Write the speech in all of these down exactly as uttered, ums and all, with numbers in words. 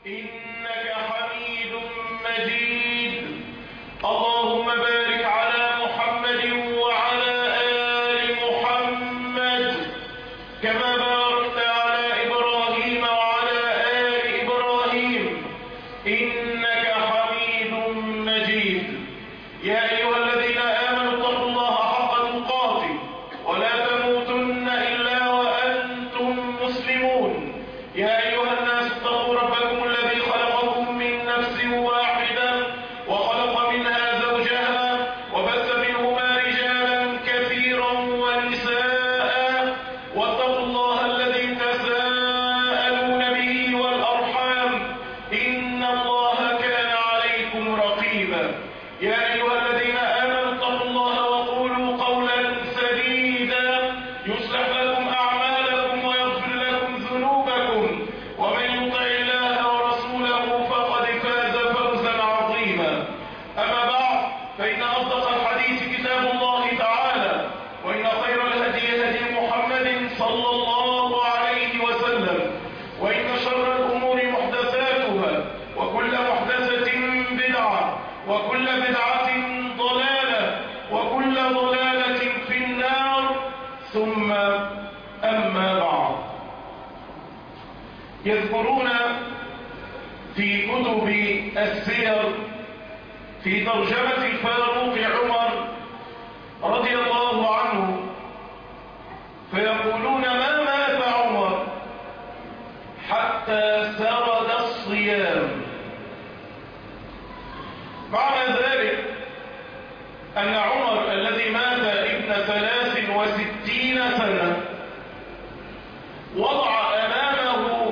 إنك حميد مجيد. اللهم بارك على محمد وعلى آل محمد كما باركت على إبراهيم وعلى آل إبراهيم إنك حميد مجيد. يا أيها الذين آمنوا اتقوا الله حق تقاته ولا تموتن إلا وأنتم مسلمون. يا أيها الناس اتقوا ربكم الذي خلقكم من نفس واحدة وخلق منها زوجها وبث منهما رجالا كثيرا ونساء واتقوا الله الذي تساءلون به والأرحام إن الله كان عليكم رقيبا. يا أيها الذين آمنوا اتقوا الله وقولوا قولا سديدا يصلح لكم أعمالكم ويغفر لكم ذنوبكم ومن يطع الله ورسوله فقد فاز فوزا عظيما. أما بعد فإن أصدق الحديث كتاب الله تعالى وإن خير الهدي هدي محمد صلى الله عليه وسلم وإن شر الأمور محدثاتها وكل محدثة بدعة وكل بدعة ضلالة وكل ضلالة في النار. ثم أما بعد، يذكرون في كتب السير في ترجمة الفاروق عمر رضي الله عنه فيقولون ما مات عمر حتى سرد الصيام. معنى ذلك أن عمر الذي مات ابن ثلاث وستين سنة وضع أمامه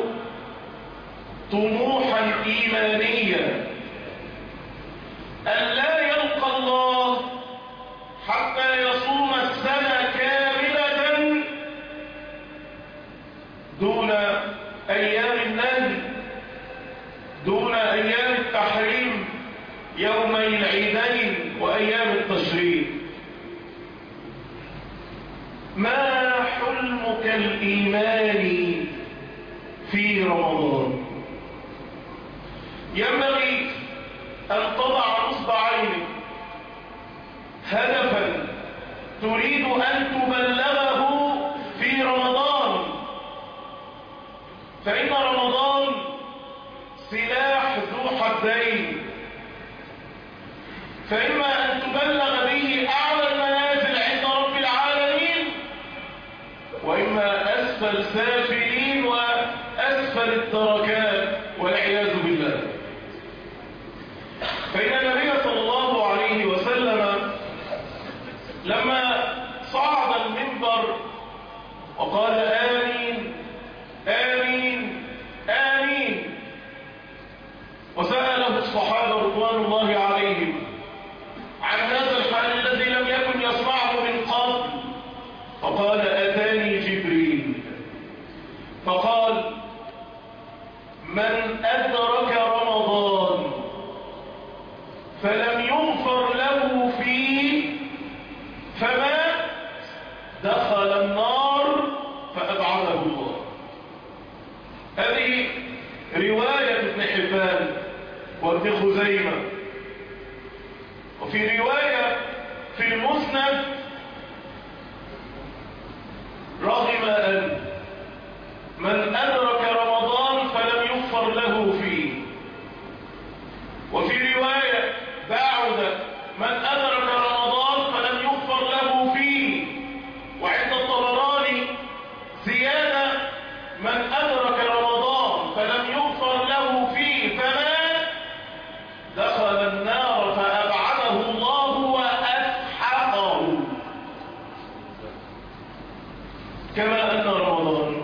طموحا إيمانيا أن لا يلقى الله حتى يصوم السنة كاملة دون أيام النهي، دون أيام التحريم، يومي العيدين وأيام التشريق. ما حلمك الإيماني في رمضان؟ ينبغي أن تضع نصب عينك هدفا تريد أن تبلغه في رمضان، فإن رمضان سلاح ذو حدين، فإما أن تبلغ به أعلى المنازل عند رب العالمين وإما أسفل سافلين وأسفل الدركات والعياذ بالله. فإن النبي صلى الله عليه وسلم لما صعد المنبر وقال آمين آمين آمين وسأله الصحابة رضوان الله عليهم عن هذا الحال الذي لم يكن يسمعه من قبل، فقال أتاني جبريل فقال من أدرك رمضان فلم يغفر له فيه فمات دخل النار فأبعده الله. هذه رواية ابن حبان وابن خزيمة. وفي رواية في المسند رغم أن من أدرك رمضان فلم يغفر له فيه. وفي رواية بعد من أدرك رمضان فلم يغفر له فيه. وعند الطبراني زيادة من أدرك رمضان فلم يغفر له فيه فمات دخل النار فأبعده الله وأسحقه. كما أن رمضان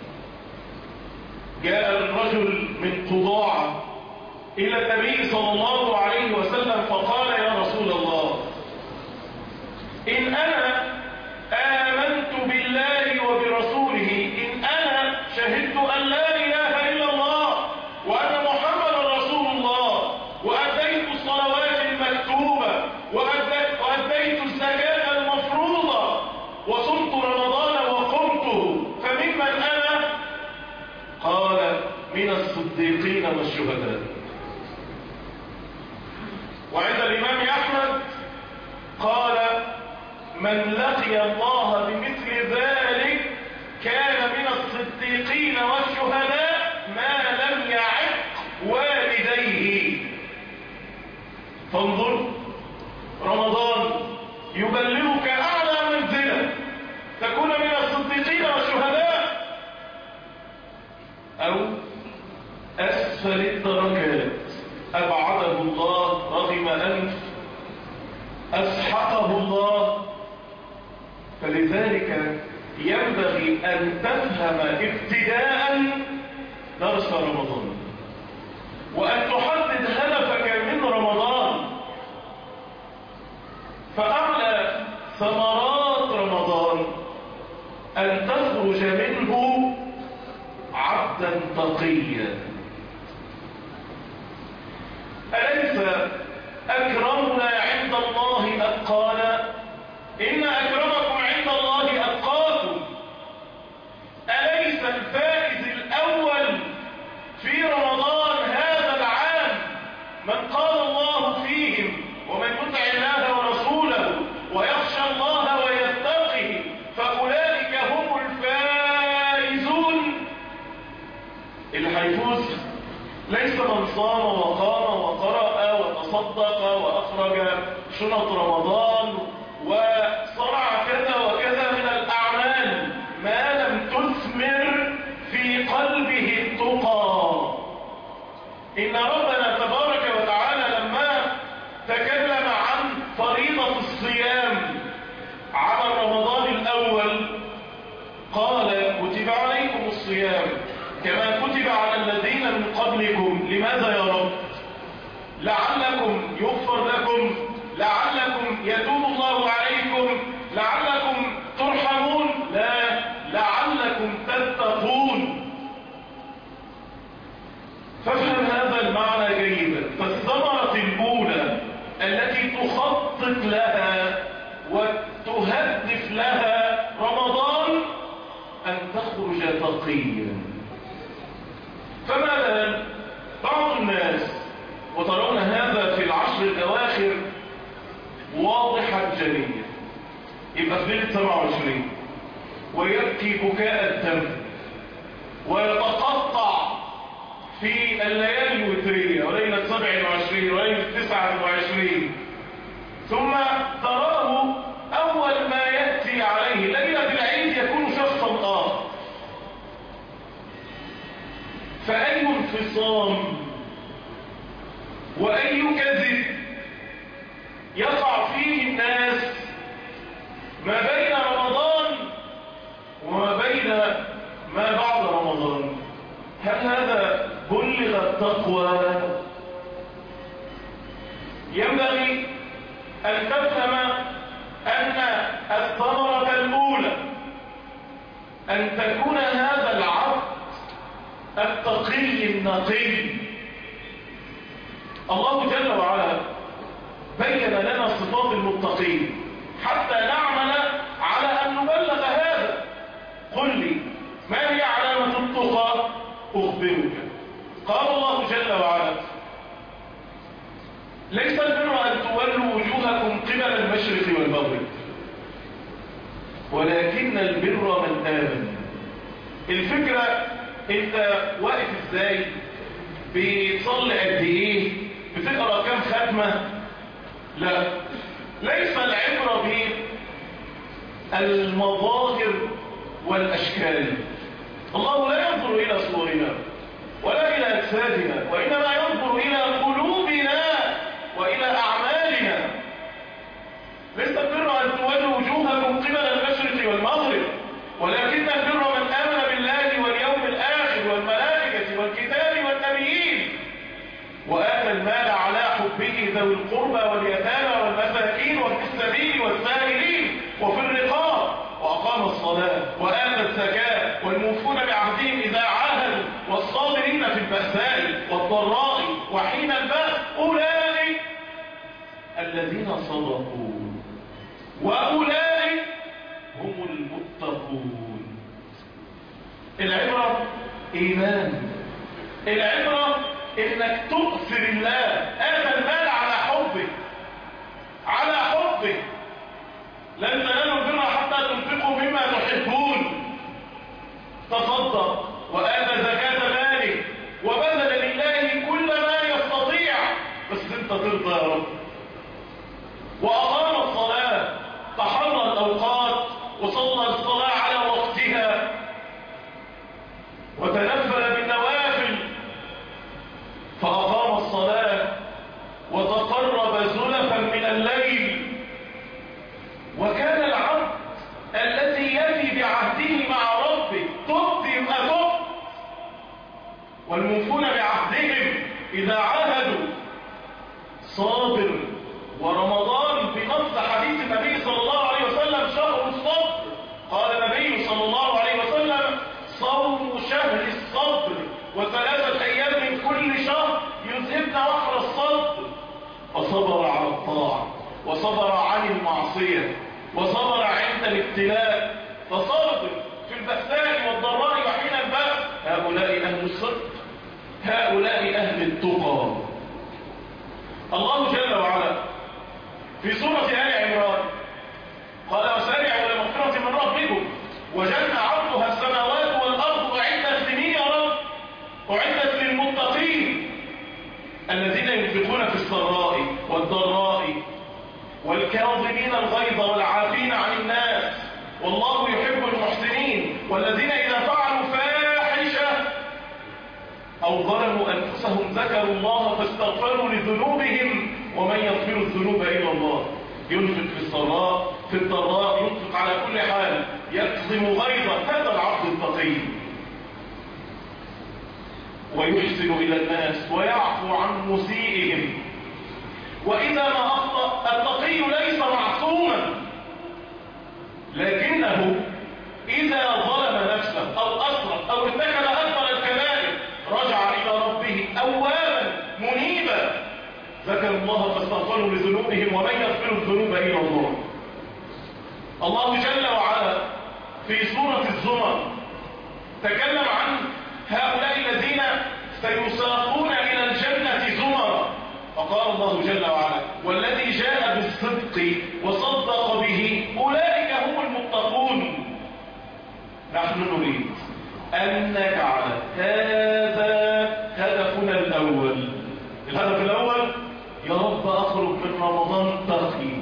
جاء الرجل من قضاعة إلى النبي صلى الله عليه وسلم فقال يا رسول الله إن أنا آمنت بالله وبرسوله، إن أنا شهدت أن لا إله إلا الله وأن محمد رسول الله وأديت الصلوات المكتوبة وأديت الزكاة المفروضة وصمت رمضان وقمته فممن أنا؟ قال من الصديقين الصديقين والشهداء. وعند الإمام أحمد قال: من لقي الله بمثل ذلك كان من الصديقين والشهداء ما لم يعق والديه. فانظر، رمضان يبلغك أعلى منزلة تكون من الصديقين والشهداء، أو أسفل الدرجات أبعده الله رغم أنف أسحقه الله. فلذلك ينبغي أن تفهم ابتداء درس رمضان، وأن تحدد هدفك من رمضان. فأعلى ثمرات رمضان أن تخرج منه عبدا تقيا. أليس أكرمنا عند الله أتقانا؟ إن أكرمكم عند الله أتقاكم. أليس الفائز الأول في رمضان هذا العام من قال الله فيهم: ومن يطع الله ورسوله ويخشى الله ويتقه فأولئك هم الفائزون؟ اللي هيفوز ليس من صام وقام وقرأ وتصدق وأخرج شنط رمضان وصنع كذا وكذا من الأعمال ما لم تثمر في قلبه التقى. إن ربنا تبارك وتعالى لما تكلم عن فريضة الصيام على رمضان الأول قال: كتب عليكم الصيام كما كتب على الذين من قبلكم. لماذا يا رب؟ لعلكم يغفر لكم، لعلكم يتوب الله عليكم، لعلكم ترحمون؟ لا، لعلكم تتقون. فافهم هذا المعنى جيدا. فالثمرة الأولى التي تخطط لها وتهدف لها رمضان أن تخرج تقيا. فما بال بعض الناس، وترون هذا في العشر الأواخر واضحا جليا، يبقى في ليلة سبعة وعشرين ويبكي بكاء الدم ويتقطع في الليالي الوترية وليلة سبع وعشرين وليلة تسعة وعشرين، ثم تراه أول ما يأتي عليه ليلة العيد يكون شخصا آخر. فأي انفصام وأي كذب يقع فيه الناس ما بين رمضان وما بين ما بعد رمضان. هل هذا بلغ التقوى؟ ينبغي أن تفهم أن الثمرة الأولى أن تكون هذا العبد التقي النقي. الله جل وعلا بين لنا صفات المتقين حتى نعمل على أن نبلغ هذا. قل لي ما هي علامة التقى أخبرك. قال الله جل وعلا: ليس البر أن تولوا وجوهكم قبل المشرق والمغرب ولكن البر من آمن. الفكرة انت واقف ازاي، بتصلي قد ايه، بتقرأ كم ختمة. لا، ليس العبرة بالمظاهر والأشكال. الله لا ينظر إلى صورنا ولا إلى أجسادنا، وإنما ينظر إلى قلوبنا وإلى أعمالنا. ليس البر أن تولوا وجوهكم قبل المشرق والمغرب ولكن البر من آمن بالله واليوم الآخر والملائكة والكتاب والنبيين وآتى المال على حبه ذوي القربى واليتامى والمساكين وفي السبيل والسائلين وفي الرقاب وأقام الصلاة وآتى الزكاة والموفون بعهدهم إذا عاهدوا والصابرين في البأساء والضراء وحين البأس أولئك الذين صدقوا وأولئك هم المتقون. العبرة إيمان، العبرة انك تؤثر الله، آتى المال على حبه، على حبه. لن تنالوا البر حتى تنفقوا مما تحبون. تصدق وآتى زكاة ماله وبذل لله كل ما يستطيع، بس انت ترضى يا رب. وأقام الصلاة، تحرى الأوقات وصلى الصلاة على وقتها وتنفل بالنوافل، فأقام الصلاة وتقرب زلفا من الليل. وكان العبد الذي يفي بعهده مع ربه، تبت يبقى تبت، والموفون بعهدهم إذا عاهدوا، صابر. ورمضان بنص حديث النبي صلى الله عليه وسلم شهر الصبر. قال النبي صلى الله عليه وسلم: صوم شهر الصبر وثلاثة أيام من كل شهر يذهبن وحر الصبر. فصبر على الطاعة وصبر عن المعصية وصبر عند الابتلاء، فصبر في البأساء والضراء وحين البأس. هؤلاء أهل الصدق، هؤلاء أهل التقى. الله جل وعلا في سورة آل عمران قال: وسارعوا إلى مغفرة من ربكم وجنة عرضها السماوات والأرض أعدت لمين يا رب؟ أعدت للمتقين الذين ينفقون في السراء والضراء والكاظمين الغيظ والعافين عن الناس والله يحب المحسنين، والذين إذا فعلوا فاحشة أو ظلموا أنفسهم ذكروا الله فاستغفروا لذنوبهم ومن يغفر الذنوب إلا الله. ينفق في السراء في الضراء، ينفق على كل حال، يكظم غيظا. هذا العبد التقي. ويحسن إلى الناس ويعفو عن مسيئهم. وإذا ما أخطأ، التقي ليس معصوما، لكنه إذا ظلم نفسه أو أسرف أو ارتكب أكبر الكبائر رجع إلى ربه أوابا منيبا، ذكر الله فاستغفروا لذنوبهم ومن يغفر الذنوب إلا الله. الله جل وعلا في سورة الزمر تكلم عن هؤلاء الذين سيساقون إلى الجنة زمرا، فقال الله جل وعلا: والذي جاء بالصدق وصدق به أولئك هم المتقون. نحن نريد أن نجعل هذا هدفنا الأول. الهدف الأول: يا رب أخرج من رمضان تقي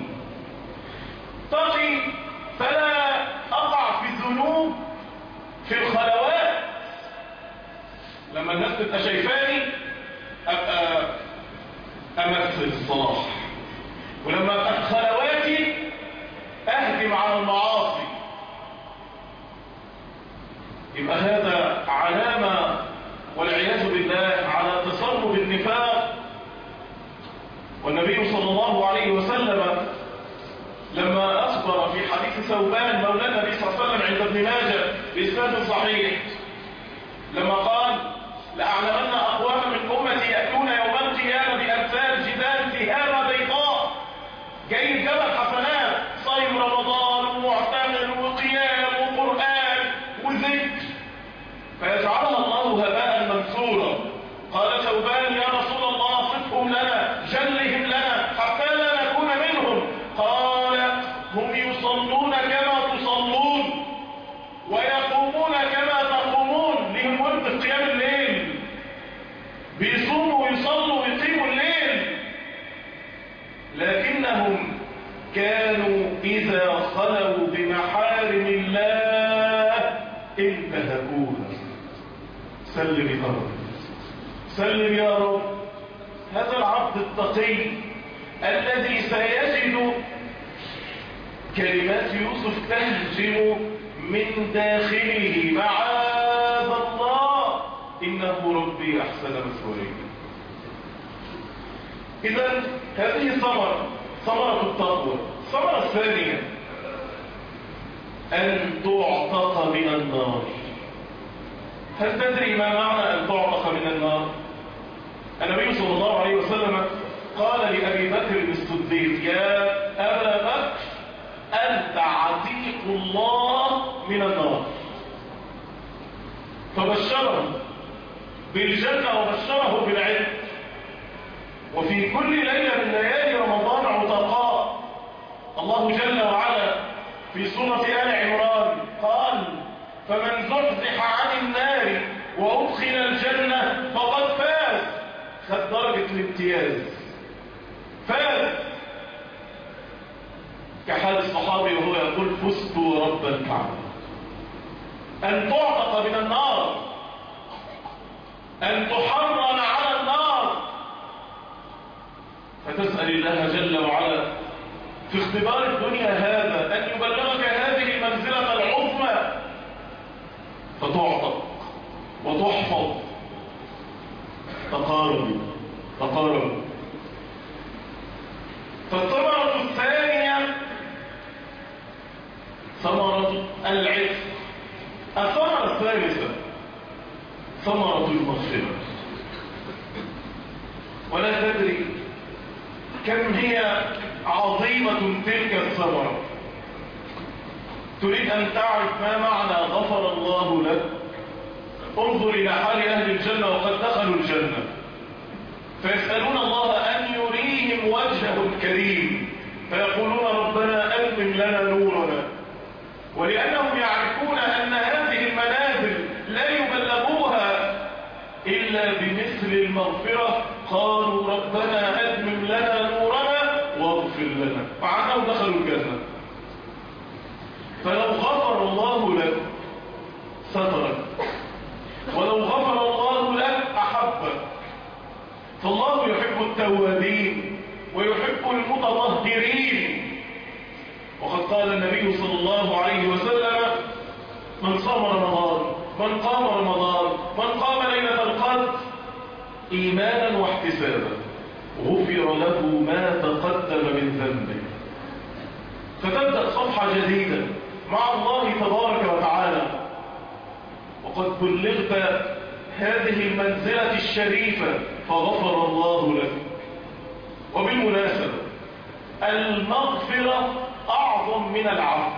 تقي فلا أقع في الذنوب في الخلوات. لما الناس تبقى شايفاني أبقى أمثل الصلاح، ولما أبقى في خلواتي أهدم على المعاصي. يبقى هذا علامة والعياذ بالله على تسرب النفاق. والنبي صلى الله عليه وسلم لما أخبر في حديث ثوبان مولى النبي صلى الله عليه وسلم عند ابن ماجه بإسناد صحيح، لما قال: لأعلمن أقواما من أمتي يأتون يوم القيامة بأمثال جبال ثهاب بيضاء، جاي جبل حسنات، صيم رمضان ومعتمر وقيام وقرآن وذكر، فيجعلها الله هباء منثورا. قال ثوبان: يا رسول الله صفهم لنا، جلهم لنا حتى لا نكون منهم. قال: هم يصلون كما تصلون ويقومون كما تقومون. لهم ورد قيام الليل، بيصوموا ويصلوا ويقيموا الليل، لكنهم كانوا إذا خلوا بمحارم الله انتهكوها. سلم يا رب، سلم يا رب. هذا العبد التقي الذي سيجد كلمات يوسف تهجم من داخله: معاذ الله إنه ربي أحسن مثواي. إذن هذه ثمرة ثمرة التقوى. الثمرة الثانية: أن تعتق من النار. هل تدري ما معنى أن تعتق من النار؟ النبي صلى الله عليه وسلم قال لأبي بكر الصديق: يا أبا بكر أنت عتيق الله من النار. فبشره بالجنة وبشره بالعلم. وفي كل ليلة من ليالي رمضان عتقاء. الله جل وعلا في سورة آل عمران قال: فمن زحزح عن النار وأدخل الجنة فقد فاز. خد درجة الامتياز، فاز. كحال الصحابي وهو يقول: فزت ورب الكعبة. أن تعتق من النار، أن تحرم على النار، فتسأل الله جل وعلا في اختبار الدنيا هذا أن يبلغك هذه المنزلة العظمى، فتعتق وتحفظ. تقارب تقارب. فالثمرة الثانية ثمرة العتق. الثمرة الثالثة ثمرة المغفرة. ولا تدري كم هي عظيمة تلك الثمرة. تريد أن تعرف ما معنى غفر الله لك؟ انظر إلى حال أهل الجنة وقد دخلوا الجنة، فيسألون الله أن يريهم وجهه الكريم، فيقولون: ربنا أتمم لنا نورنا. ولأنهم يعرفون أن هذه المنازل لا يبلغوها إلا بمثل المغفرة، قالوا: ربنا أتمم لنا نورنا واغفر لنا. مع أنهم دخلوا الجنة. فلو غفر الله لك سترك، ولو غفر الله لك أحبك. فالله يحب التوابين ويحب المتطهرين. وقد قال النبي صلى الله عليه وسلم: من صام رمضان، من قام رمضان، من قام ليلة القدر إيمانا واحتسابا غفر له ما تقدم من ذنبه. فتبدأ صفحة جديدة مع الله تبارك وتعالى، وقد بلغت هذه المنزلة الشريفة فغفر الله لك. وبالمناسبة المغفرة أعظم من العفو.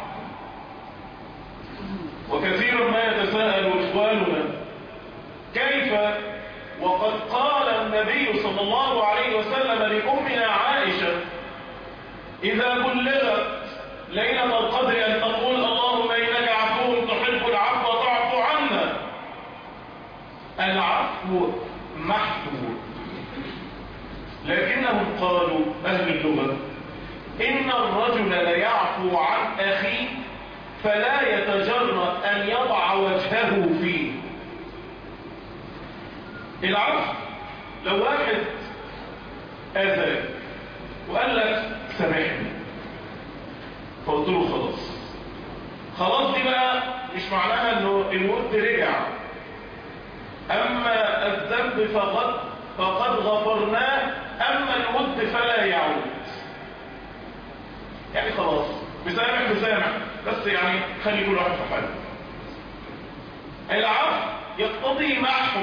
وكثيرا ما يتساءل إخواننا: كيف وقد قال النبي صلى الله عليه وسلم لأمنا عائشة إذا بلغت ليلة القدر أن تقول: اللهم إنك عفو تحب العفو فاعف عنا. العفو محفوظ، لكنهم قالوا أهل اللغة: إن الرجل ليعفو عن أخيه فلا يتجرأ أن يضع وجهه فيه. العفو لو واحد أذاك وقال لك سامحني، فقلت له خلاص خلاص، دي بقى مش معناها انه الود رجع. اما الذنب فقد فقد غفرناه، اما الود فلا يعود. يعني خلاص بسامح بسامح، بس يعني خلي كل واحد في حاله. العفو يقتضي محو.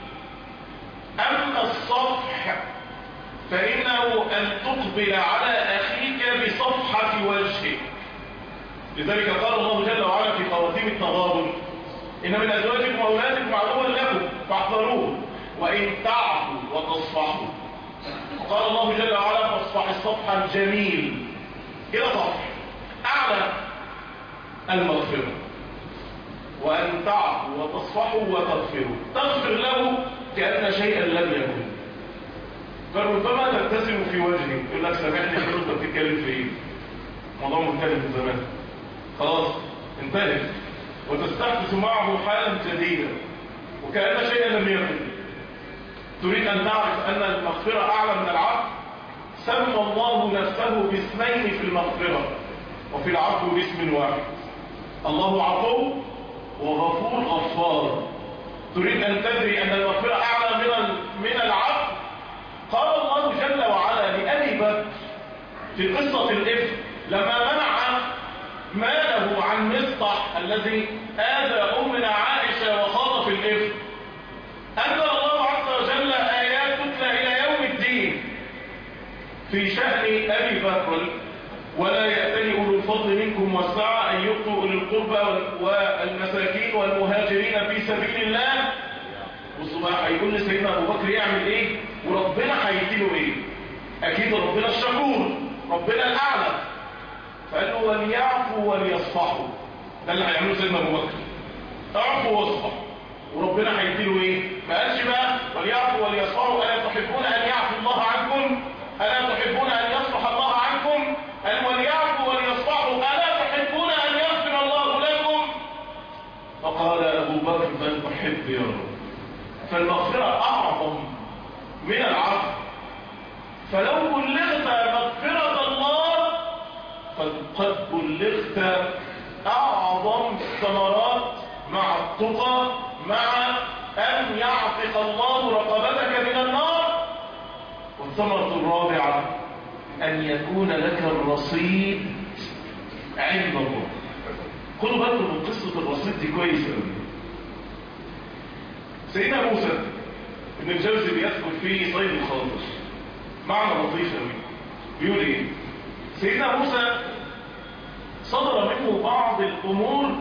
اما الصفح فإنه أن تقبل على أخيك بصفحة وجهه. لذلك قال الله جل وعلا في خواتيم التغابن: إن من أزواجكم وأولادكم عدوا لكم فاحذروه وإن تعفوا وتصفحوا. وقال الله جل وعلا: فاصفح الصفح الجميل. كده صفح أعلى المغفرة. وأن تعفوا وتصفحوا وتغفروا، تغفر له كأن شيئا لم يكن. فربما تبتسم في وجهه، يقول لك سامحني يا انت بتتكلم في ايه؟ موضوع منتهي من زمان، خلاص انتهت، وتستحدث معه حالا جديدة وكأن شيئا لم يكن. تريد ان تعرف ان المغفرة اعلى من العفو؟ سمى الله نفسه باسمين في المغفرة وفي العفو باسم واحد. الله عفو وغفور غفار. تريد ان تدري ان المغفرة اعلى من من العفو؟ قال الله جل وعلا لأبي بكر في قصة الإفك لما منع ماله عن مصطح الذي آذى أمنا عائشة وخاض في الإفك، أنزل الله عز وجل آيات تتلى إلى يوم الدين في شأن أبي بكر: ولا يأتل أولو الفضل منكم والسعة أن يؤتوا أولي القربى والمساكين والمهاجرين في سبيل الله بصوا بقى، هيقول لسيدنا ابو بكر يعمل ايه وربنا هيديله ايه. اكيد ربنا الشكور، ربنا الاعلى. فقال له وليعفوا وليصفحوا. ده اللي هيعمله سيدنا ابو بكر، اعفوا واصفحوا، وربنا هيديله ايه. ما قالش بقى وليعفوا وليصفحوا الا تحبون ان يعفو الله عنكم، الا تحبون ان يصفح الله عنكم. قال وليعفوا وليصفحوا الا تحبون ان يغفر الله لكم. فقال ابو بكر بل احب يا رب. فالمغفره اعظم من العفو. فلو بلغت مغفره الله فقد بلغت اعظم الثمرات مع التقى، مع ان يعتق الله رقبتك من النار. والثمرة الرابعة ان يكون لك الرصيد عند الله. خدوا بالكم من قصة الرصيد دي كويس قوي. سيدنا موسى ابن الجوزي بيذكر فيه صيد الخاطر معنى لطيف قوي. بيقول ايه؟ سيدنا موسى صدر منه بعض الامور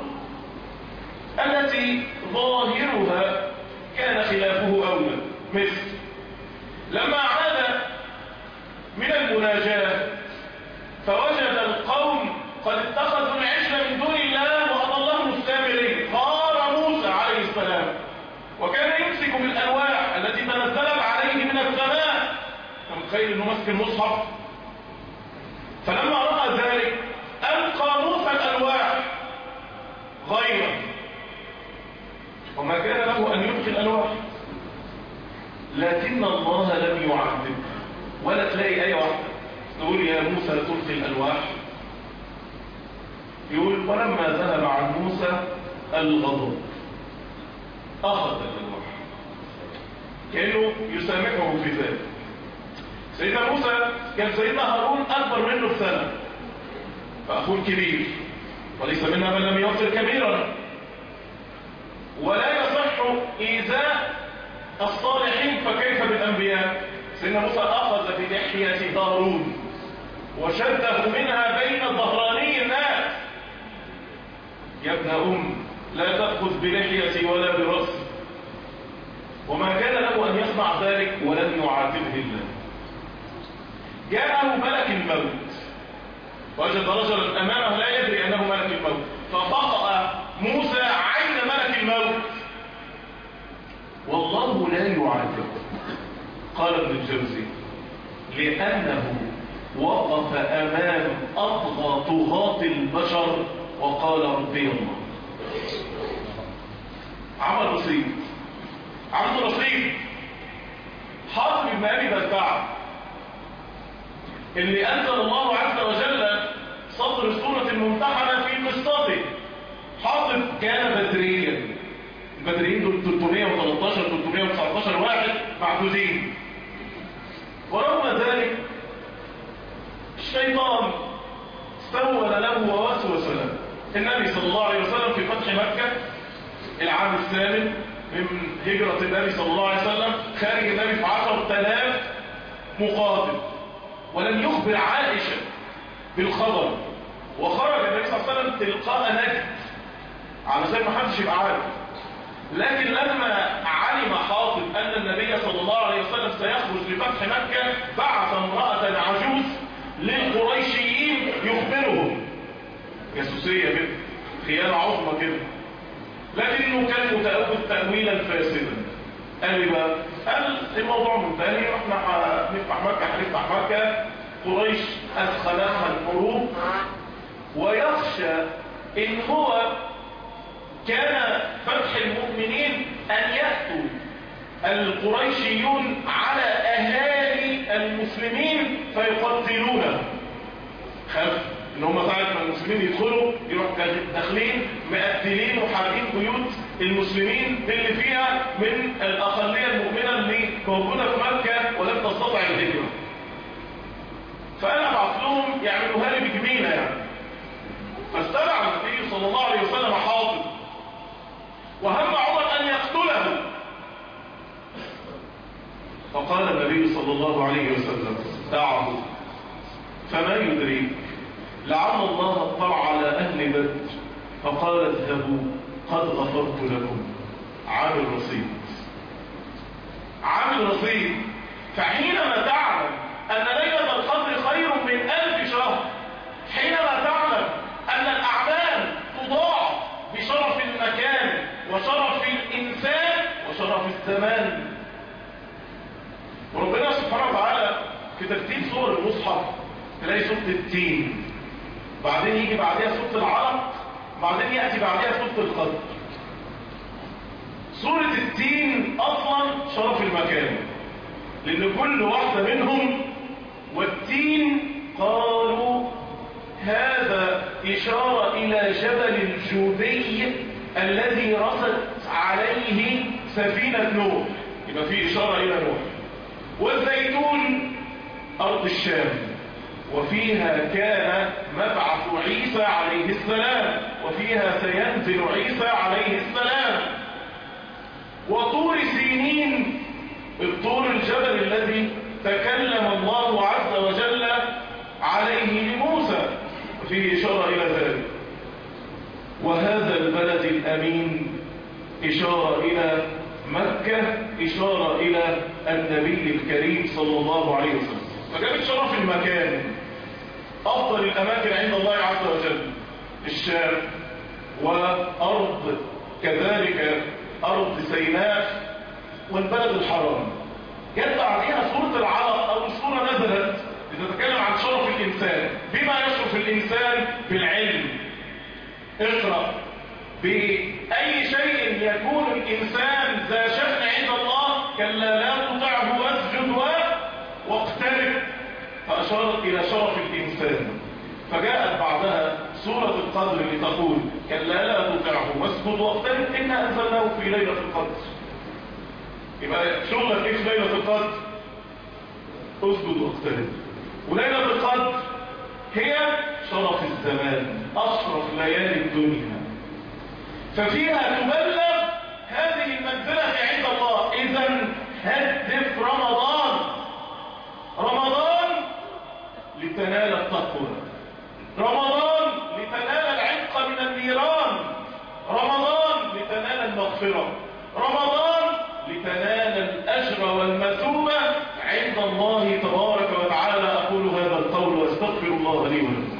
التي ظاهرها كان خلافه اولى، مثل لما عاد من المناجاة فوجد القوم قد اتخذوا العجل من دون الله واضلهم السامرين. قال موسى عليه السلام وكان يمسك بالالواح التي تنزلت عليه من السماء. متخيل انه ماسك المصحف؟ فلما راى ذلك القى موسى الالواح غيره، وما كان له ان يلقي الالواح، لكن الله لم يعذب. ولا تلاقي ايه واحده تقول يا موسى تلقي الالواح. يقول ولما ذهب عن موسى الغضب اخذ الالواح، كانه يسامحه في ذلك. سيدنا موسى كان سيدنا هارون اكبر منه بسنه، فاخوه الكبير، وليس منا من لم يغفر كبيرا. ولا يصح ايذاء الصالحين فكيف بالانبياء. سيدنا موسى اخذ بلحيه هارون وشده منها بين ظهراني الناس. يا ابن ام لا تاخذ بلحيتي ولا براسي. وما كان له ان يصنع ذلك ولم يعاتبه الله. جاءه ملك الموت، وجد رجلا امامه لا يدري انه ملك الموت، فطأ موسى عين ملك الموت. والله لا يعاتبه. قال ابن الجوزي لأنه وقف أمام أطغى طغاة البشر وقال ربي الله. عمل رصيد، عمل رصيد. حاطب بن أبي بلتعة اللي أنزل الله عز وجل صدر السورة الممتحنة في قصته. حاطب كان بدريا، البدريين دول ثلاثمائة وثلاثة عشر ثلاثمائة وتسعة عشر واحد معدودين. ورغم ذلك الشيطان سول له ووسوس له. النبي صلى الله عليه وسلم في فتح مكة العام الثامن من هجرة النبي صلى الله عليه وسلم، خارج النبي في عشرة آلاف مقاتل، ولم يخبر عائشة بالخبر. وخرج النبي صلى الله عليه وسلم تلقاء نجد علشان ما حدش يبقى عارف. لكن لما علم حاطب أن النبي صلى الله عليه وسلم سيخرج لفتح مكة بعث امرأة عجوز للقريشيين يخبرهم. جاسوسية كده، خيانة عظمى كده. لكنه كان متأول تأويلا فاسدا. قال لي بقى قال الموضوع منتهي، احنا هنفتح مكة هنفتح مكة. قريش أدخلتها الحروب، ويخشى إن هو كان فتح المؤمنين أن يأتوا القريشيون على أهالي المسلمين فيقتلونه. خاف إن هم ساعة ما المسلمين يدخلوا يروح داخلين مقتلين وحارقين بيوت المسلمين اللي فيها من الأقلية المؤمنة اللي موجودة في مكة ولم تستطع الهجرة. فأنا أبعث لهم يعملوها لي بجميلة يعني. فاستدعى النبي صلى الله عليه وسلم حاطب، وهم عمر أن يقتله. فقال النبي صلى الله عليه وسلم دعه، فما يدريك لعل الله اطلع على أهل بدر فقال اذهبوا قد غفرت لكم. عامل رصيد. عامل رصيد. فحينما تعلم أن ليلة القدر خير من ألف شهر، حينما تعلم أن الأعمال تضاعف بشرف المكان وشرف الإنسان وشرف الزمان. وربنا سبحانه وتعالى في ترتيب سور المصحف تلاقي سورة التين، بعدين يجي بعدها سورة العلق، بعدين يأتي بعدها سورة القدر. سورة التين أصلا شرف المكان، لأن كل واحدة منهم والتين قالوا هذا إشارة إلى جبل الجودي الذي رست عليه سفينة نوح، يبقى فيه إشارة إلى نوح. والزيتون أرض الشام، وفيها كان مبعث عيسى عليه السلام، وفيها سينزل عيسى عليه السلام. وطور سينين، الطور الجبل الذي تكلم الله عز وجل عليه لموسى، وفيه إشارة إلى ذلك. وهذا البلد الأمين إشارة إلى مكة، إشارة إلى النبي الكريم صلى الله عليه وسلم. فجابت شرف المكان، أفضل الأماكن عند الله عز وجل الشام، وأرض كذلك أرض سيناء والبلد الحرام. جاءت بعدها سورة العلق، أو سورة نزلت لتتكلم عن شرف الإنسان، بما يشرف الإنسان بالعلم. اقرأ بأي شيء يكون الإنسان ذا شأن عند الله، كلا لا تطعه واسجد واقترب، فأشارت إلى شرف الإنسان. فجاءت بعدها سورة القدر لتقول كلا لا تطعه واسجد واقترب إنا أنزلناه في ليلة القدر. يبقى شغلك إيه في ليلة القدر؟ اسجد واقترب. وليلة القدر هي شرف الزمان، أشرف ليالي الدنيا، ففيها تبلغ هذه المنزلة عند الله. إذن هدف رمضان، رمضان لتنال التقوى، رمضان لتنال العتق من النيران، رمضان لتنال المغفرة، رمضان لتنال الأجر والمثوبة عند الله تبارك وتعالى. أقول هذا القول واستغفر الله لي ولكم.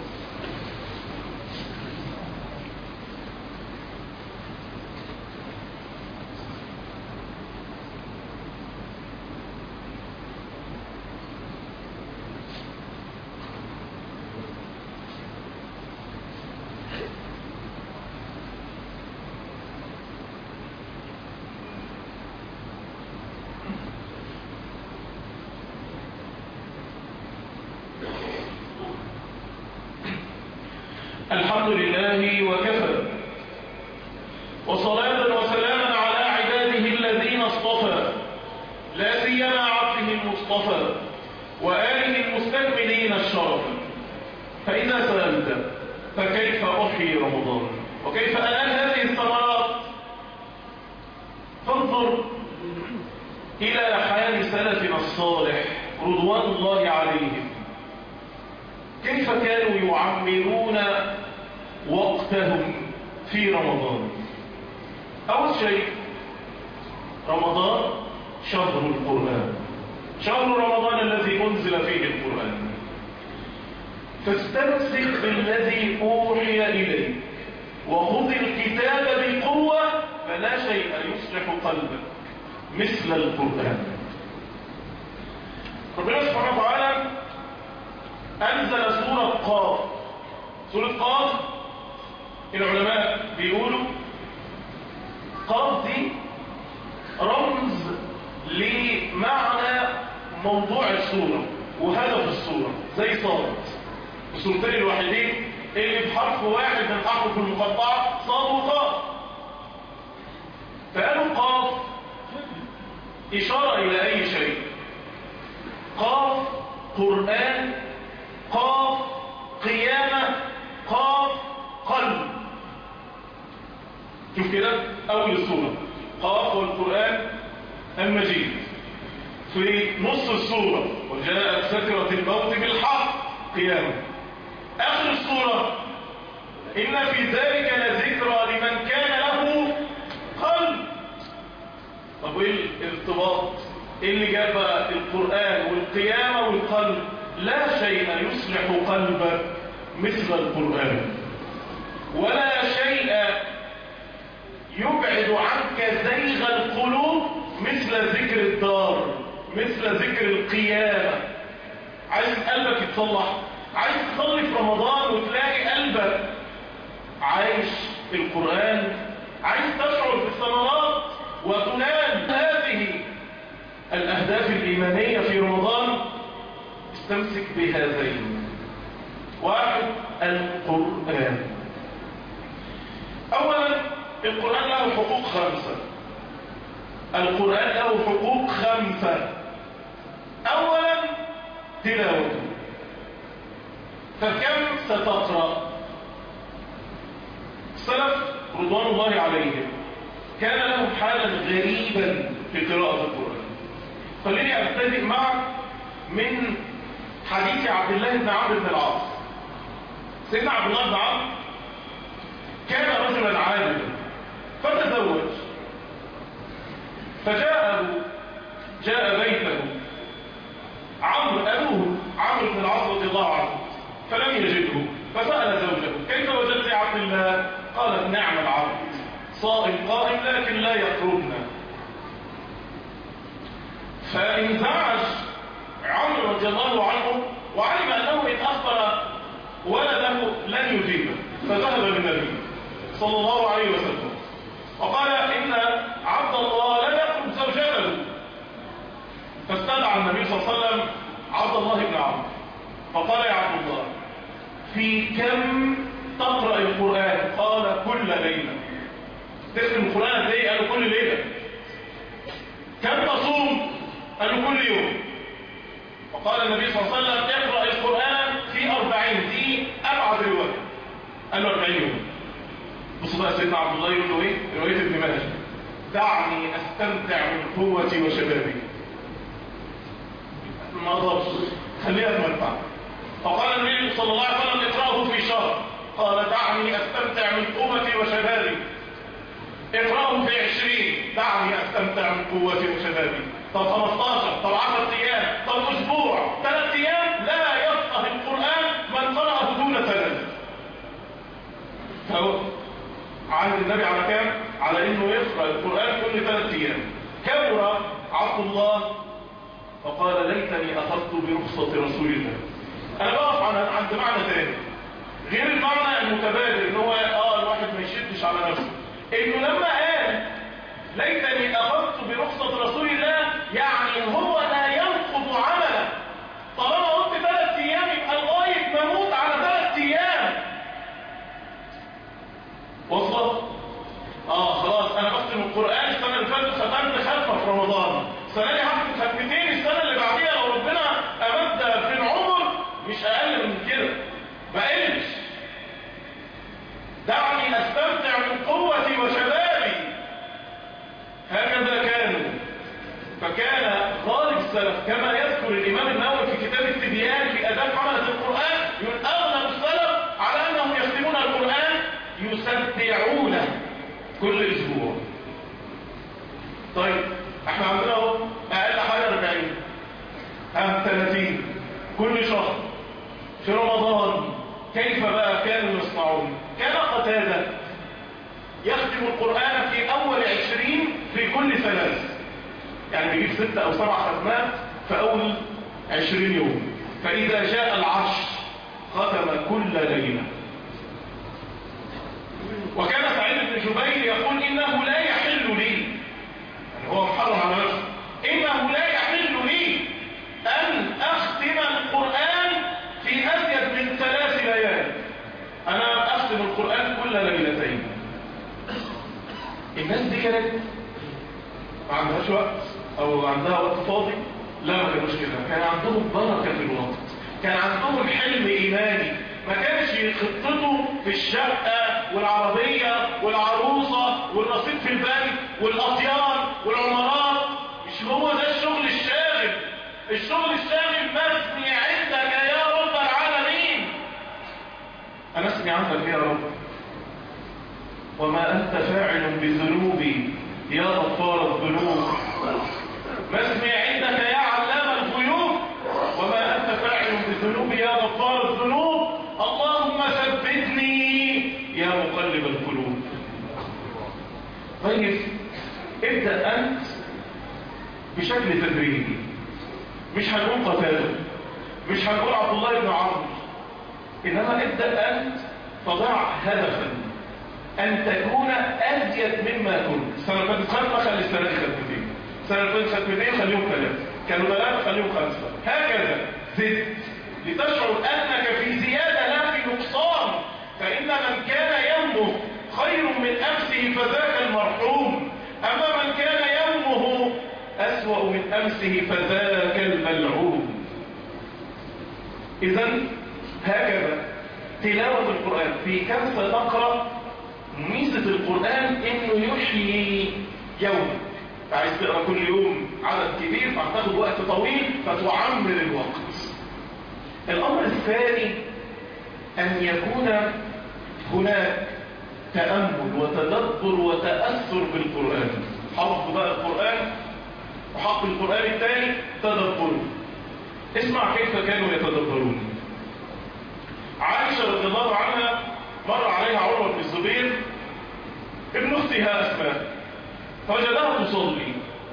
الحمد لله وكفى، وصلاة وسلاما على عباده الذين اصطفى، لا سيما عبده المصطفى وآله المستكملين الشرف. فإذا سألت فكيف أحيي رمضان وكيف أنال هذه الثمرات، فانظر إلى حال سلفنا الصالح رضوان الله عليهم، كيف كانوا يعمرون وقتهم في رمضان. أول شيء، رمضان شهر القرآن، شهر رمضان الذي أنزل فيه القرآن، فاستمسك بالذي أوحي إليك وخذ الكتاب بقوة، فلا شيء يصلح قلبك مثل القرآن. ربنا سبحانه وتعالى أنزل سورة قاف. سورة قاف العلماء بيقولوا قاف دي رمز لمعنى موضوع السورة وهدف السورة، زي صاد، السورتين الوحيدين اللي بحرف واحد من الأحرف المقطعة، صاد وقاف. فقالوا قاف إشارة إلى أي شيء، قاف قرآن، قاف قيامة، قاف قلب. شوف كده أول السورة قاف والقرآن المجيد، في نص السورة وجاءت سكرة الموت بالحق قيامة. آخر السورة إن في ذلك لذكرى لمن كان له قلب. طب وايه الارتباط؟ ايه اللي جاب القرآن والقيامة والقلب؟ لا شيء يصلح قلبك مثل القرآن، ولا شيء يبعد عنك زيغ القلوب مثل ذكر الدار، مثل ذكر القيامة. عايز قلبك يتصلح، عايز تصلي في رمضان وتلاقي قلبك عايش القرآن، عايز تشعر بالثمرات وتنال هذه الأهداف الإيمانية في رمضان، استمسك بهذين. واحد، القرآن. أولا القرآن له حقوق خمسة. القرآن له حقوق خمسة. أولا تلاوته، فكم ستقرأ؟ السلف رضوان الله عليهم كان لهم حالا غريبا في قراءة القرآن. خليني أبتدئ معك من حديث عبد الله بن عمرو بن العاص. سيدنا عبد الله بن عمرو كان رجلا عابدا فتزوج، فجاء جاء بيته عمرو أبوه عمرو بن العاص رضي الله عنه فلم يجده، فسأل زوجته: كيف وجدت يا عبد الله؟ قالت: نعم العبد، صائم قائم لكن لا يقربنا. فانزعج عمرو رضي الله عنه وعلم أنه إن أخبر ولده لن يجيبه، فذهب للنبي صلى الله عليه وسلم وقال: إن عبد الله لم يقرب زوجته. فاستدعى النبي صلى الله عليه وسلم عبد الله بن عمرو فقال: يا عبد الله، في كم تقرأ القرآن؟ قال: كل ليلة. تختم القرآن قد ايه؟ قالوا: كل ليلة. كم تصوم؟ قالوا: كل يوم. وقال النبي صلى الله عليه وسلم: اقرأ القرآن في أربعين. دي أبعد رواية، قالوا أربعين يوم. بصوا بقى سيدنا عبد الله يقول له ايه؟ رواية ابن ماجه: دعني أستمتع من قوتي وشبابي. ما ضربش، خليها تمتع. فقال النبي صلى الله عليه وسلم: اقرأه في شهر. قال: دعني أستمتع من قوتي وشبابي. اقرأه في عشرين. دعني أستمتع من قوتي وشبابي. طب خمستاشر، طب عشرة أيام، طب أسبوع، ثلاث أيام. لا يفقه القرآن من قرأه دون ثلاث. فهو عهد النبي على كام؟ على إنه يقرأ القرآن كل ثلاث أيام. كبر عبد الله فقال: ليتني أخذت برخصة رسول الله. أنا بقف عند معنى ثاني غير المعنى المتبادل، إن هو آه الواحد ما يشدش على نفسه. إنه لما قال ليتني أخذت برخصة رسول الله، يعني هو لا ينقض عمله. طالما قلت ثلاث أيام يبقى لغاية ما أموت على ثلاث أيام. وصلت؟ آه خلاص أنا بختم القرآن السنة اللي فاتت ختمت ختمة في رمضان، السنة دي هختم ختمتين السنة اللي بعديها لو ربنا أمد في العمر مش أقل من كده، ما قلش. دعني أستمتع من قوتي وشبابي. هكذا كانوا. فكان غالب السلف كما يذكر الإمام النووي في كتاب التبيان في آداب حملة القرآن، يقول أغلب السلف على أنهم يختمون القرآن يسبعونه كل أسبوع. طيب احنا عندنا اهو أقل حاجة أربعين، أهم ثلاثين كل شهر في رمضان. كيف بقى كانوا يصنعون؟ كان قتادة يختم القرآن في أول عشرين في كل ثلاث، يعني بيجيب ستة أو سبع ختمات في أول عشرين يوم. فإذا جاء العشر ختم كل ليلة. وكان سعيد بن جبير يقول: إنه لا يحل لي، يعني هو محرم على نفسه، إنه لا يحل لي أن أختم القرآن في أزيد من ثلاث ليال. أنا أختم القرآن كل ليلتين. الناس دي كانت ما عندهاش وقت أو عندها وقت فاضي؟ لا، ما كانوش كده. كان عندهم بركة في الوقت، كان عندهم حلم إيماني. ما كانش خطته في الشقة والعربية والعروسة والرصيد في البنك والأطيان والعمارات. مش هو ده الشغل الشاغل. الشغل الشاغل مسمي عندك يا رب العالمين. أنا اسمي عندك يا رب، وما أنت فاعل بذنوبي يا غفار الذنوب، ما اسمي عندك يا علام الغيوب، وما أنت فاعل بالذنوب يا غفار الذنوب، اللهم ثبتني يا مقلب القلوب. طيب ابدأ أنت بشكل تدريجي، مش هنقول قتاله، مش هنقول عبد الله بن عمرو، إنما ابدأ أنت تضع هدفا أن تكون أزيد مما كنت. السنة اللي فاتت ختمة، خلي السنة دي ختمتين، السنة اللي فاتت ختمتين خليهم ثلاثة، كانوا ثلاثة خليهم خمسة، هكذا زد لتشعر أنك في زيادة لا في نقصان. فإن من كان يومه خير من أمسه فذاك المرحوم، أما من كان يومه أسوأ من أمسه فذاك الملعون. إذن هكذا تلاوة القرآن. في كم سنقرأ؟ ميزة القرآن إنه يحيي يومك. عايز تقرأ كل يوم عدد كبير فهتاخد وقت طويل فتعمر الوقت. الأمر الثاني أن يكون هناك تأمل وتدبر وتأثر بالقرآن. حفظ بقى القرآن، وحق القرآن الثاني تدبر. اسمع كيف كانوا يتدبرون. عائشة رضي الله عنها مر عليها عروة بن الزبير ابن اختها أسماء، فوجدها تصلي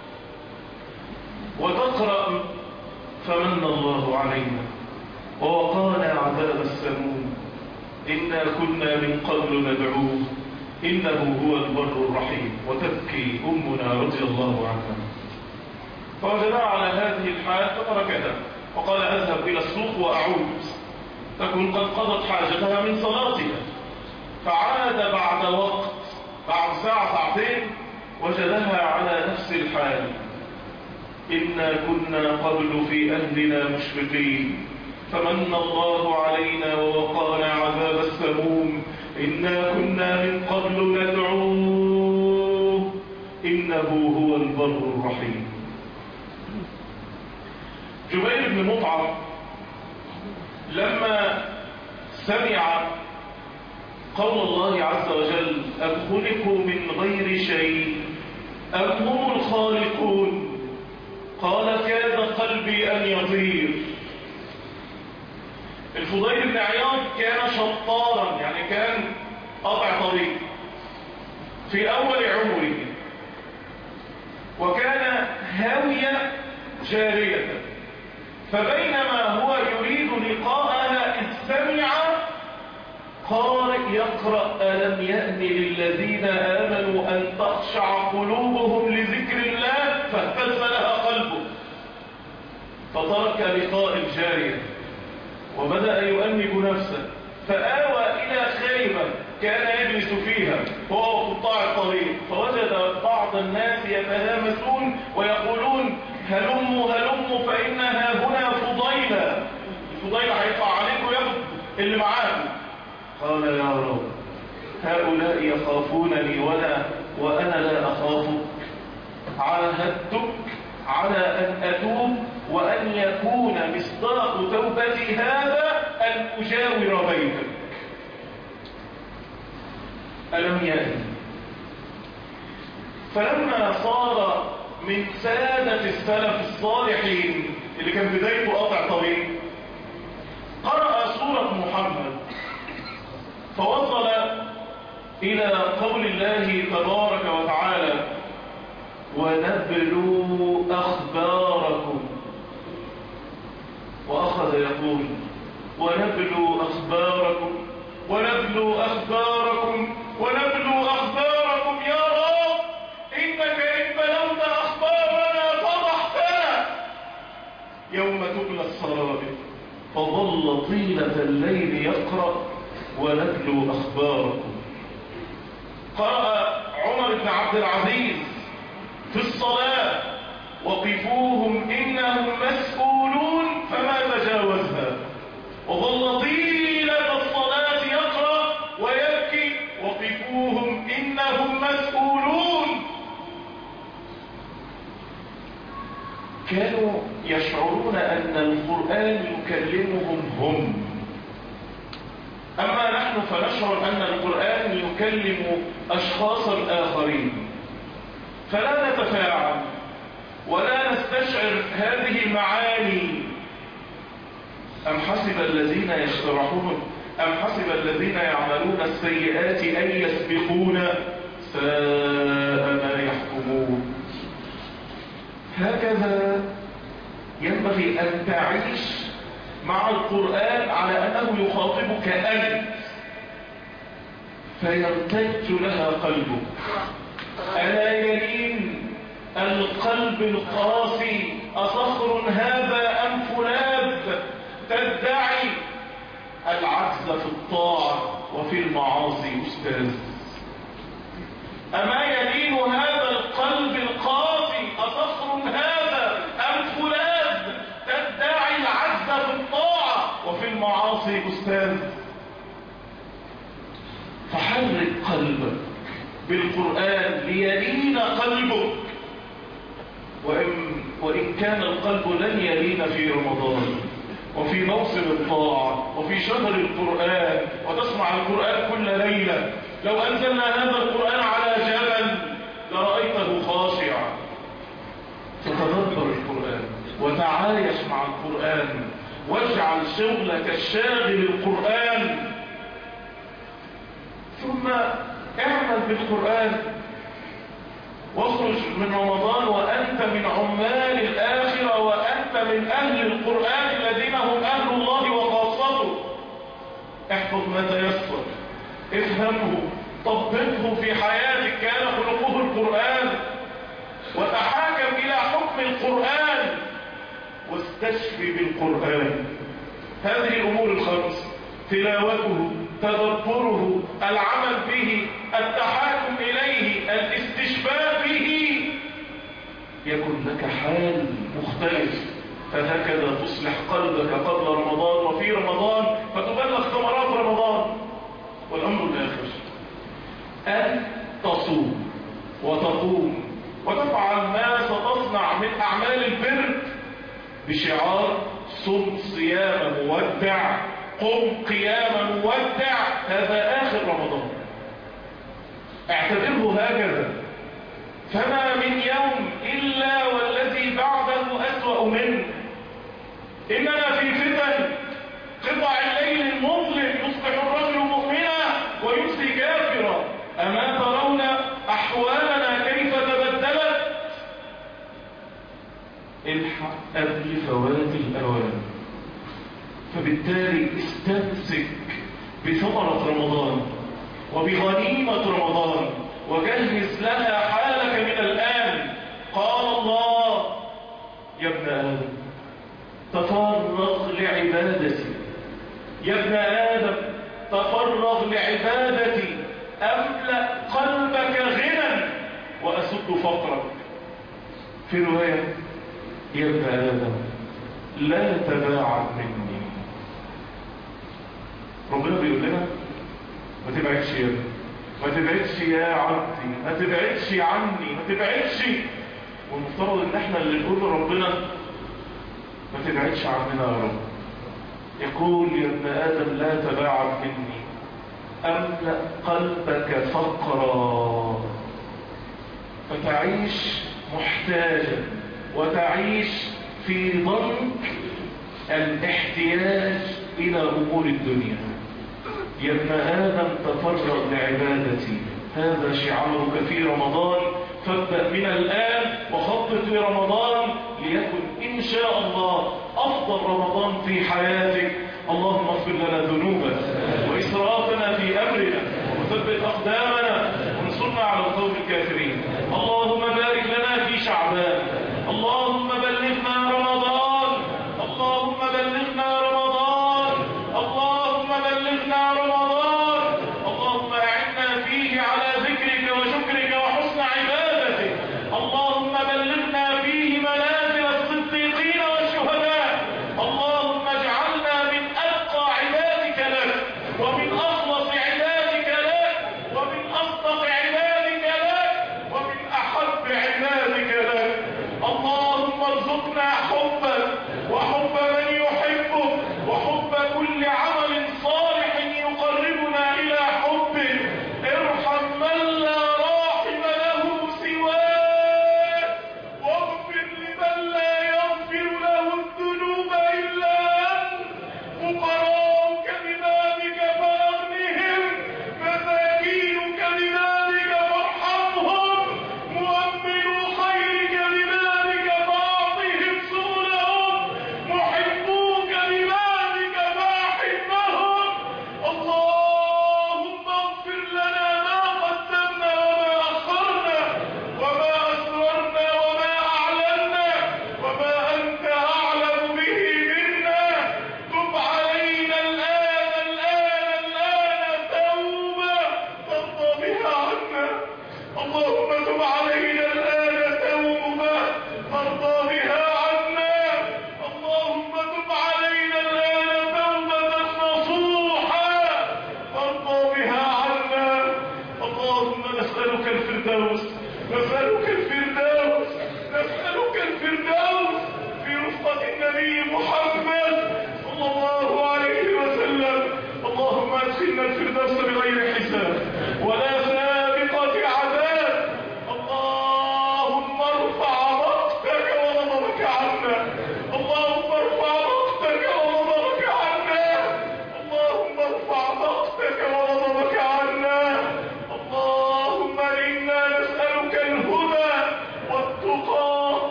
وتقرأ فمن الله علينا ووقانا عذاب السموم إنا كنا من قبل ندعوه إنه هو البر الرحيم، وتبكي أمنا رضي الله عنها. فوجدها على هذه الحال فتركها وقال أذهب إلى السوق وأعود، تكون قد قضت حاجتها من صلاتها. فعاد بعد وقت، بعد ساعة ساعتين، وجدها على نفس الحال. إنا كنا قبل في أهلنا مشفقين فمن الله علينا ووقانا عذاب السموم إنا كنا من قبل ندعوه إنه هو البر الرحيم. جبير بن مطعم لما سمع قول الله عز وجل أم خلقوا من غير شيء أم هم الخالقون قال كاد قلبي أن يطير. الفضيل بن عياض كان شطارا، يعني كان قطع طريق في أول عمره، وكان هاوية جارية، فبينما هو يريد لقاءها إذ سمع قارئ يقرأ ألم يأن للذين آمنوا أن تخشع قلوبهم لذكر الله فاهتز لها قلبه، فترك لقاء الجارية وبدأ يؤنب نفسه، فآوى إلى خيمة كان يجلس فيها هو قطاع الطريق، فوجد بعض الناس يتهامسون ويقولون هلموا هلموا فإنها هنا فضيلة، الفضيلة هيطلع عليكم وياخد اللي معاكم. قال يا رب هؤلاء يخافونني ولا وأنا لا أخافك، عاهدتك على أن أتوب وأن يكون مصداق توبتي هذا أن أجاور بيتك. ألم يأن. فلما صار من سادة السلف الصالحين اللي كان بدايته قاطع طريق قرأ سورة محمد فوصل إلى قول الله تبارك وتعالى ونبلو أخباركم، وأخذ يقول ونبلو أخباركم ونبلو أخباركم ونبلو أخباركم يا رب إنك إن بلوت أخبارنا فضحتنا يوم تبلى السرابر. فظل طيلة الليل يقرأ ونبلو أخباركم. قرأ عمر بن عبد العزيز في الصلاة وقفوهم إنهم مسؤولون فما تجاوزها، وظل طيلة الصلاة يقرأ ويبكي وقفوهم إنهم مسؤولون. كانوا يشعرون أن القرآن يكلمهم هم، أما نحن فنشعر أن القرآن يكلم أشخاصا آخرين. فلا نتفاعل ولا نستشعر هذه المعاني. أم حسب الذين يشترحون أم حسب الذين يعملون السيئات أن يسبقون، ساء ما يحكمون. هكذا ينبغي أن تعيش مع القرآن على أنه يخاطبك أنت، فيرتج لها قلبك. ألا يلين القلب القاسي أصخر هذا أم فولاذ تدعي العجز في الطاعة وفي المعاصي أستاذ. أما يلين هذا القلب القاسي أصخر هذا أم فولاذ تدعي العجز في الطاعة وفي المعاصي أستاذ. فحرك قلبك بالقرآن ليلين قلبك. وإن, وإن كان القلب لن يلين في رمضان وفي موسم الطاعة وفي شهر القرآن وتسمع القرآن كل ليلة، لو أنزلنا هذا القرآن على جبل لرأيته خاشعا. فتدبر القرآن وتعايش مع القرآن واجعل شغلك الشاغل القرآن، ثم اعمل بالقرآن واخرج من رمضان وأنت من عمال الآخرة وأنت من أهل القرآن الذين هم أهل الله وخاصته. احفظ ما تيسر، افهمه، طبقه في حياتك، كان خلقه القرآن، وتحاكم إلى حكم القرآن واستشفي بالقرآن. هذه الأمور الخمس: تلاوته، تدبره، العمل به، التحاكم إليه، الاستشفاء به، يكن لك حال مختلف. فهكذا تصلح قلبك قبل رمضان وفي رمضان، فتبلغ ثمرات رمضان. والأمر الآخر أن تصوم وتقوم وتفعل ما ستصنع من أعمال البر بشعار صم صيام مودع، قم قيام مودع. هذا آخر رمضان، اعتبره هكذا. فما من يوم إلا والذي بعده أسوأ منه. إننا في فتن، قطع الليل المظلم، يصبح الرجل مؤمنا ويمسي كافرا. أما ترون أحوالنا كيف تبدلت؟ الحق قبل فوات الأوان. فبالتالي استمسك بثمرة رمضان وبغنيمة رمضان وجهز لها حالك من الآن. قال الله: يا ابن آدم تفرغ لعبادتي، يا ابن آدم تفرغ لعبادتي، أملأ قلبك غنى وأسد فقرك. في رواية: يا ابن آدم لا تباعد مني. ربنا بيقول لنا ما تبعدش يا ابني، ما تبعدش يا عبدي، ما تبعدش عني، ما تبعدش. والمفترض ان احنا اللي نقول لربنا ما تبعدش عننا يا رب. يقول: يا ابن آدم لا تباعد مني، أملأ قلبك فقرا. فتعيش محتاجا وتعيش في ضنك الاحتياج إلى أمور الدنيا. يا ابن آدم تفرغ لعبادتي، هذا شعارك في رمضان. فابدأ من الآن وخطط لرمضان ليكن إن شاء الله أفضل رمضان في حياتك. اللهم اغفر لنا ذنوبنا وإسرافنا في أمرنا وثبت أقدامنا وانصرنا على القوم الكافرين. اللهم بارك لنا في شعبان. اللهم بلغنا رمضان. اللهم بلغنا رمضان. اللهم بلغنا رمضان. اللهم أعنا فيه على ذكرك وشكرك وحسن عبادتك. اللهم بلغنا فيه منازل الصديقين والشهداء. اللهم اجعلنا من أتقى عبادك لك ومن أخلص عبادك لك ومن أصدق عبادك لك ومن أحب عبادك لك. اللهم ارزقنا حبك وحب من يحبك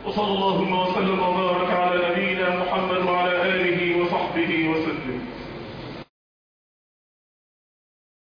وصلى اللهم وسلم وبارك على نبينا محمد وعلى